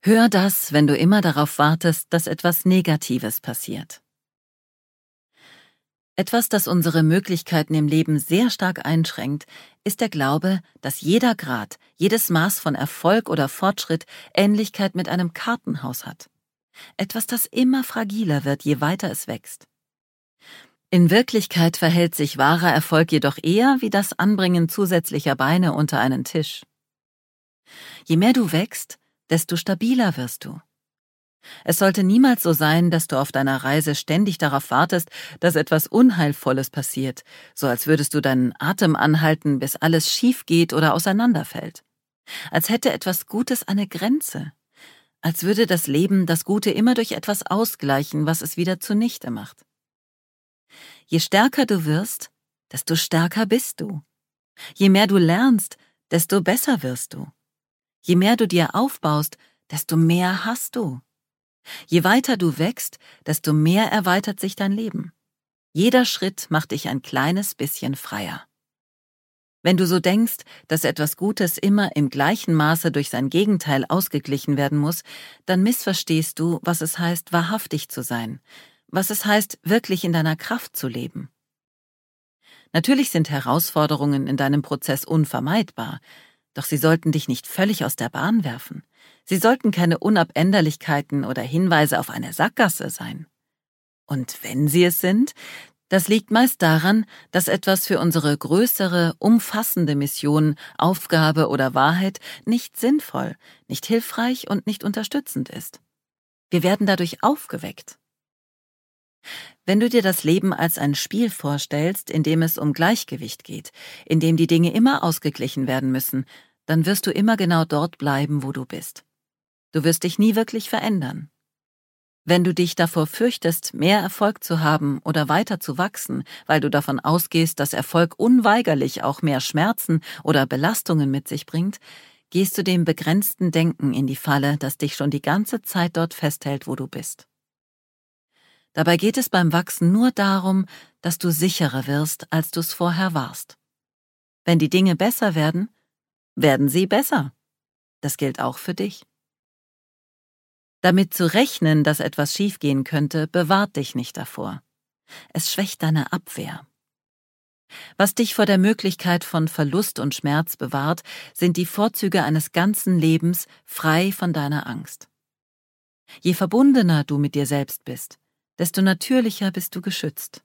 Hör das, wenn du immer darauf wartest, dass etwas Negatives passiert. Etwas, das unsere Möglichkeiten im Leben sehr stark einschränkt, ist der Glaube, dass jeder Grad, jedes Maß von Erfolg oder Fortschritt Ähnlichkeit mit einem Kartenhaus hat. Etwas, das immer fragiler wird, je weiter es wächst. In Wirklichkeit verhält sich wahrer Erfolg jedoch eher wie das Anbringen zusätzlicher Beine unter einen Tisch. Je mehr du wächst, desto stabiler wirst du. Es sollte niemals so sein, dass du auf deiner Reise ständig darauf wartest, dass etwas Unheilvolles passiert, so als würdest du deinen Atem anhalten, bis alles schief geht oder auseinanderfällt. Als hätte etwas Gutes eine Grenze. Als würde das Leben das Gute immer durch etwas ausgleichen, was es wieder zunichte macht. Je stärker du wirst, desto stärker bist du. Je mehr du lernst, desto besser wirst du. Je mehr du dir aufbaust, desto mehr hast du. Je weiter du wächst, desto mehr erweitert sich dein Leben. Jeder Schritt macht dich ein kleines bisschen freier. Wenn du so denkst, dass etwas Gutes immer im gleichen Maße durch sein Gegenteil ausgeglichen werden muss, dann missverstehst du, was es heißt, wahrhaftig zu sein, was es heißt, wirklich in deiner Kraft zu leben. Natürlich sind Herausforderungen in deinem Prozess unvermeidbar, doch sie sollten dich nicht völlig aus der Bahn werfen. Sie sollten keine Unabänderlichkeiten oder Hinweise auf eine Sackgasse sein. Und wenn sie es sind, das liegt meist daran, dass etwas für unsere größere, umfassende Mission, Aufgabe oder Wahrheit nicht sinnvoll, nicht hilfreich und nicht unterstützend ist. Wir werden dadurch aufgeweckt. Wenn du dir das Leben als ein Spiel vorstellst, in dem es um Gleichgewicht geht, in dem die Dinge immer ausgeglichen werden müssen, dann wirst du immer genau dort bleiben, wo du bist. Du wirst dich nie wirklich verändern. Wenn du dich davor fürchtest, mehr Erfolg zu haben oder weiter zu wachsen, weil du davon ausgehst, dass Erfolg unweigerlich auch mehr Schmerzen oder Belastungen mit sich bringt, gehst du dem begrenzten Denken in die Falle, das dich schon die ganze Zeit dort festhält, wo du bist. Dabei geht es beim Wachsen nur darum, dass du sicherer wirst, als du es vorher warst. Wenn die Dinge besser werden, werden sie besser. Das gilt auch für dich. Damit zu rechnen, dass etwas schiefgehen könnte, bewahrt dich nicht davor. Es schwächt deine Abwehr. Was dich vor der Möglichkeit von Verlust und Schmerz bewahrt, sind die Vorzüge eines ganzen Lebens frei von deiner Angst. Je verbundener du mit dir selbst bist, desto natürlicher bist du geschützt.